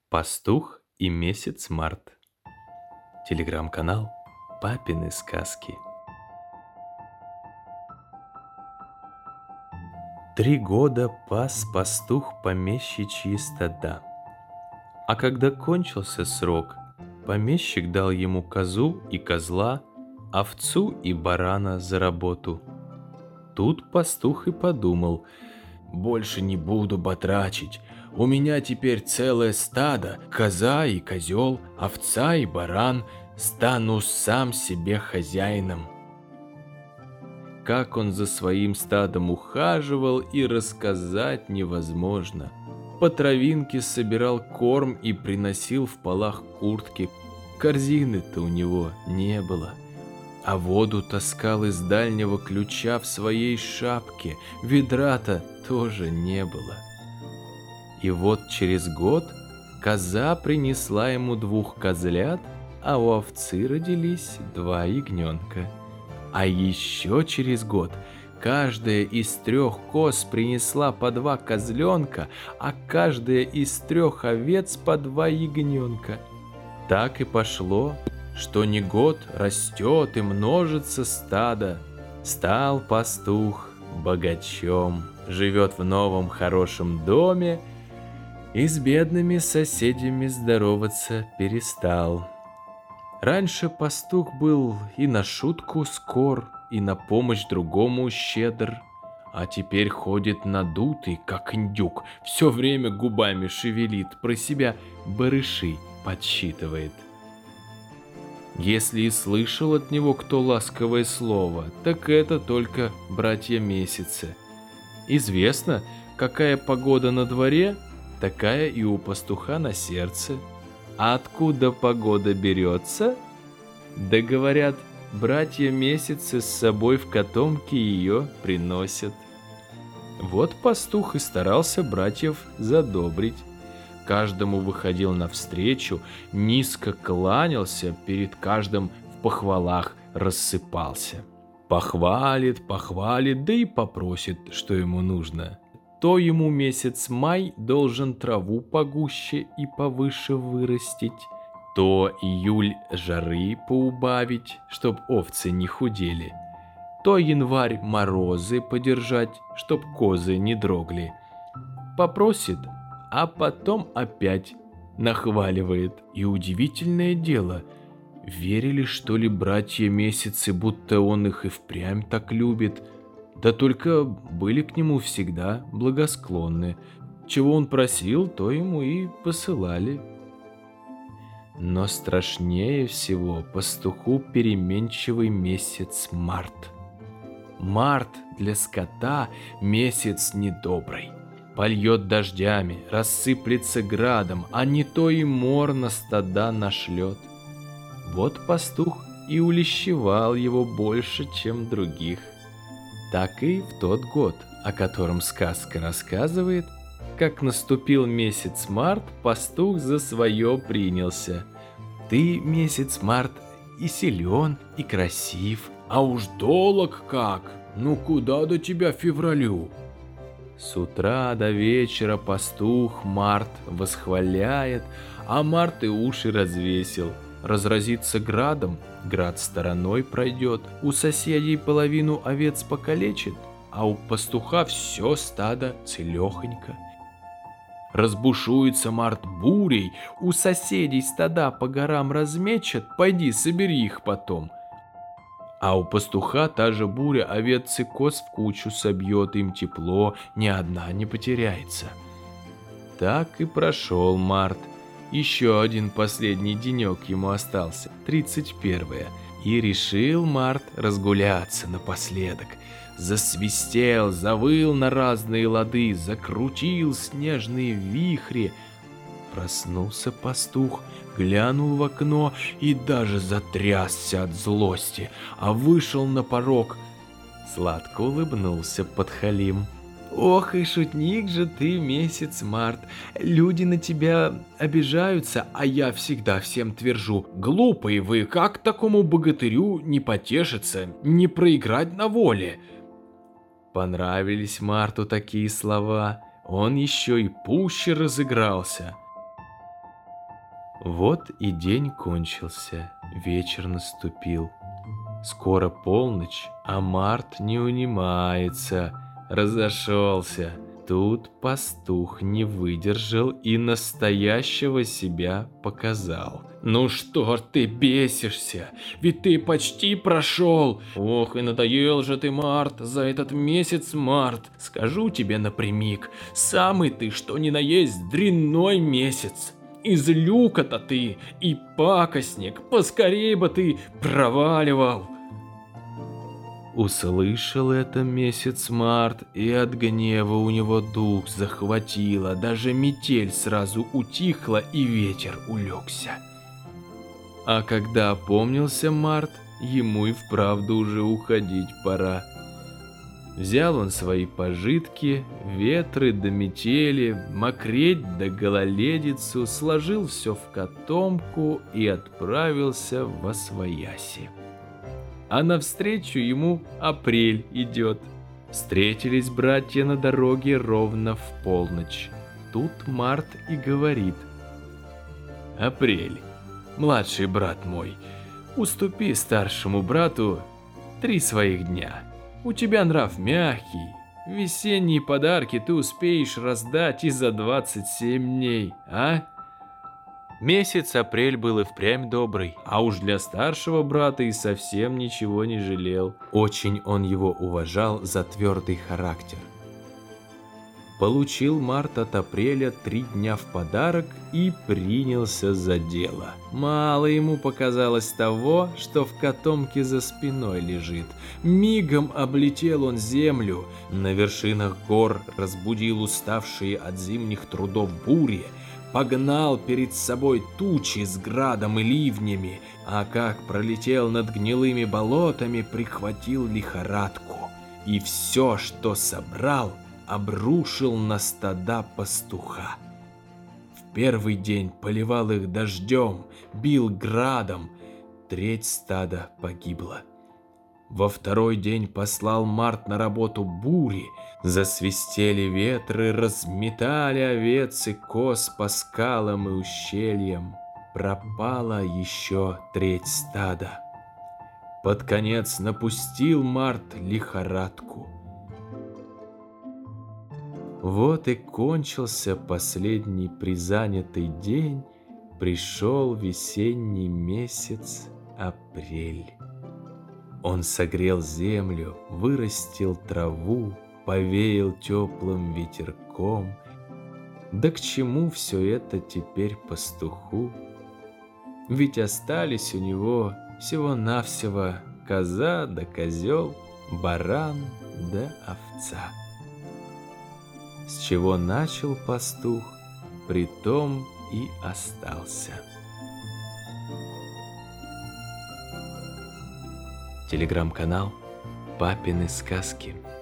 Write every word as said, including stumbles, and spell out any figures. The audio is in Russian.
Пастух и месяц март. Телеграм-канал «Папины сказки». Три года пас пастух помещичьи стада. А когда кончился срок, помещик дал ему козу и козла, овцу и барана за работу. Тут пастух и подумал: «Больше не буду батрачить. У меня теперь целое стадо, коза и козел, овца и баран. Стану сам себе хозяином». Как он за своим стадом ухаживал, и рассказать невозможно. По травинке собирал корм и приносил в полах куртки. Корзины-то у него не было. А воду таскал из дальнего ключа в своей шапке, ведра-то тоже не было. И вот через год коза принесла ему двух козлят, а у овцы родились два ягненка. А еще через год каждая из трех коз принесла по два козленка, а каждая из трех овец по два ягненка. Так и пошло, что не год растет и множится стадо. Стал пастух богачом, живет в новом хорошем доме и с бедными соседями здороваться перестал. Раньше пастух был и на шутку скор, и на помощь другому щедр, а теперь ходит надутый, как индюк, все время губами шевелит, про себя барыши подсчитывает. Если и слышал от него кто ласковое слово, так это только братья Месяцы. Известно, какая погода на дворе, такая и у пастуха на сердце. А откуда погода берется? Да говорят, братья Месяцы с собой в котомке ее приносят. Вот пастух и старался братьев задобрить. Каждому выходил навстречу, низко кланялся, перед каждым в похвалах рассыпался. Похвалит, похвалит, да и попросит, что ему нужно. То ему месяц май должен траву погуще и повыше вырастить, то июль жары поубавить, чтоб овцы не худели, то январь морозы подержать, чтоб козы не дрогли. Попросит, а потом опять нахваливает. И удивительное дело, верили, что ли, братья Месяцы, будто он их и впрямь так любит. Да только были к нему всегда благосклонны. Чего он просил, то ему и посылали. Но страшнее всего пастуху переменчивый месяц март. Март для скота месяц недобрый. Польет дождями, рассыплется градом, а не то и мор на стада нашлет. Вот пастух и улещевал его больше, чем других. Так и в тот год, о котором сказка рассказывает, как наступил месяц март, пастух за свое принялся. Ты, месяц март, и силен, и красив, а уж долог как, ну куда до тебя февралю? С утра до вечера пастух март восхваляет, а март и уши развесил. Разразится градом, град стороной пройдет, у соседей половину овец покалечит, а у пастуха все стадо целехонько. Разбушуется март бурей, у соседей стада по горам размечет, пойди собери их потом. А у пастуха та же буря овец и коз в кучу собьет, им тепло, ни одна не потеряется. Так и прошел март. Еще один последний денек ему остался, тридцать первое, и решил март разгуляться напоследок. Засвистел, завыл на разные лады, закрутил снежные вихри. Проснулся пастух, глянул в окно и даже затрясся от злости, а вышел на порог. Сладко улыбнулся подхалим. Ох и шутник же ты, месяц март. Люди на тебя обижаются, а я всегда всем твержу: глупые вы, как такому богатырю не потешиться, не проиграть на воле? Понравились Марту такие слова, он еще и пуще разыгрался. Вот и день кончился, вечер наступил. Скоро полночь, а Март не унимается, разошелся. Тут пастух не выдержал и настоящего себя показал. «Ну что ж ты бесишься? Ведь ты почти прошел! Ох, и надоел же ты, Март, за этот месяц, Март! Скажу тебе напрямик, самый ты что ни на есть дрянной месяц! Из люка-то ты и пакостник, поскорей бы ты проваливал!» Услышал это месяц Март, и от гнева у него дух захватило, даже метель сразу утихла, и ветер улегся. А когда опомнился Март, ему и вправду уже уходить пора. Взял он свои пожитки, ветры да метели, мокреть да гололедицу, сложил все в котомку и отправился восвояси. А навстречу ему апрель идет. Встретились братья на дороге ровно в полночь. Тут Март и говорит: «Апрель, младший брат мой, уступи старшему брату три своих дня. У тебя нрав мягкий, весенние подарки ты успеешь раздать и за двадцать семь дней, а?» Месяц апрель был и впрямь добрый, а уж для старшего брата и совсем ничего не жалел. Очень он его уважал за твердый характер. Получил Март от апреля три дня в подарок и принялся за дело. Мало ему показалось того, что в котомке за спиной лежит. Мигом облетел он землю, на вершинах гор разбудил уставшие от зимних трудов бури, погнал перед собой тучи с градом и ливнями, а как пролетел над гнилыми болотами, прихватил лихорадку. И все, что собрал, обрушил на стада пастуха. В первый день поливал их дождем, бил градом, треть стада погибла. Во второй день послал Март на работу бури, засвистели ветры, разметали овец и коз по скалам и ущельям. Пропала еще треть стада. Под конец напустил Март лихорадку. Вот и кончился последний призанятый день, пришел весенний месяц апрель. Он согрел землю, вырастил траву, повеял теплым ветерком. Да к чему все это теперь пастуху? Ведь остались у него всего-навсего коза да козел, баран да овца. С чего начал пастух, при том и остался. Телеграм-канал «Папины сказки».